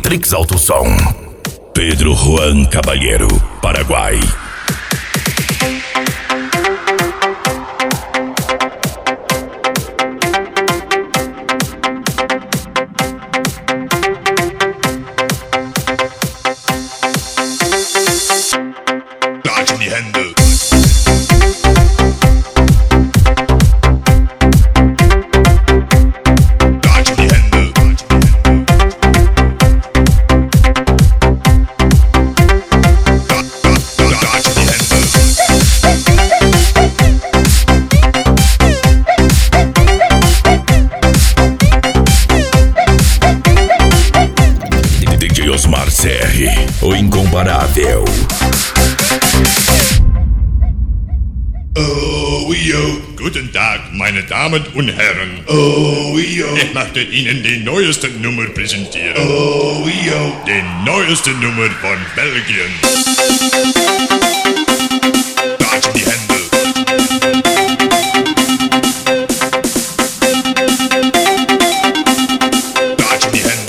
Matrix Alto Som. Pedro Juan Caballero, Paraguai. Osmar CR, o incomparável. Oh, yo. Guten Tag, meine Damen und Herren. Oh, yo. Ich möchte Ihnen die neueste Nummer präsentieren. Oh, yo. Die neueste Nummer von Belgien. Klatsch in die Hände. Klatsch in die Hände.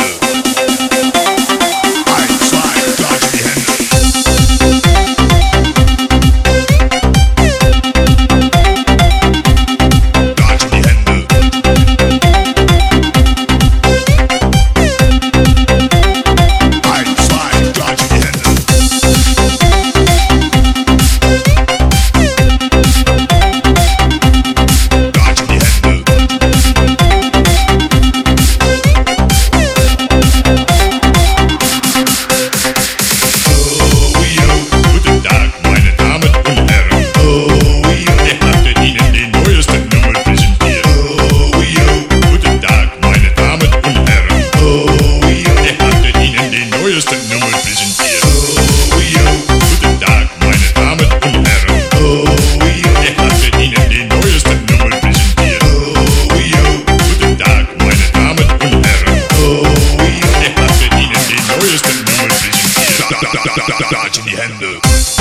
Klatsch in die Hände.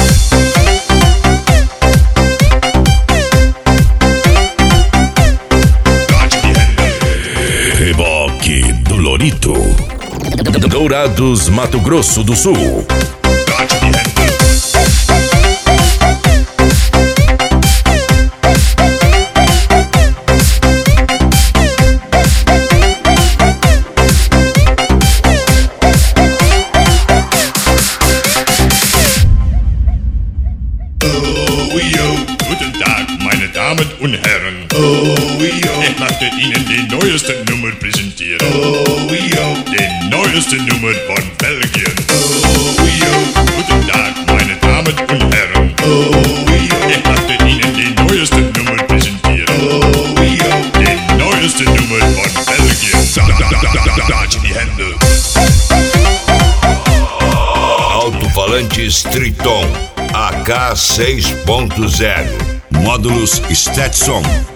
Klatsch in die Hände. Reboque do Lorito. Dourados, Mato Grosso do Sul. Klatsch in die Hände. Guten Tag, meine Damen und Herren. Oh, yo. Ich möchte Ihnen die neueste Nummer präsentieren. Oh, yo. Die neueste Nummer von Belgien. Oh, yo. Guten Tag, meine Damen und Herren. Oh, yo. Ich möchte Ihnen die neueste Nummer präsentieren. Oh, yo. Die neueste Nummer von Belgien. Klatsch in die Hände. Alto-falantes Triton AK 6.0. Módulos Stetson.